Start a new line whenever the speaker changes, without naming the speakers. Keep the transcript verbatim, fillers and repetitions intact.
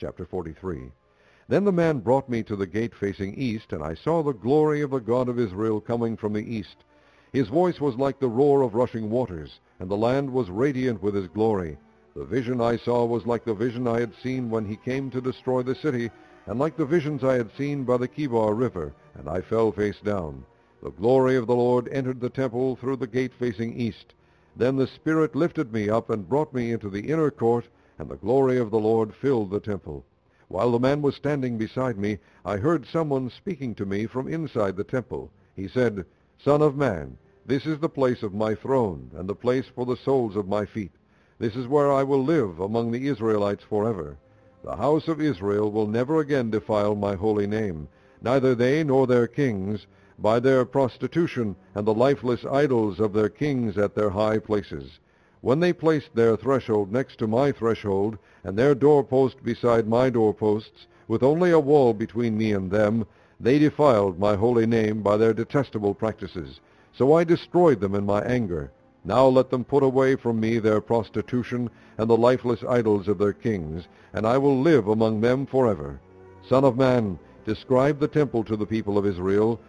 chapter forty-three. Then the man brought me to the gate facing east, and I saw the glory of the God of Israel coming from the east. His voice was like the roar of rushing waters, and the land was radiant with his glory. The vision I saw was like the vision I had seen when he came to destroy the city, and like the visions I had seen by the Kibar River, and I fell face down. The glory of the Lord entered the temple through the gate facing east. Then the Spirit lifted me up and brought me into the inner court, and the glory of the Lord filled the temple. While the man was standing beside me, I heard someone speaking to me from inside the temple. He said, "Son of man, this is the place of my throne, and the place for the soles of my feet. This is where I will live among the Israelites forever. The house of Israel will never again defile my holy name, neither they nor their kings, by their prostitution and the lifeless idols of their kings at their high places. When they placed their threshold next to my threshold, and their doorpost beside my doorposts, with only a wall between me and them, they defiled my holy name by their detestable practices. So I destroyed them in my anger. Now let them put away from me their prostitution and the lifeless idols of their kings, and I will live among them forever. Son of man, describe the temple to the people of Israel,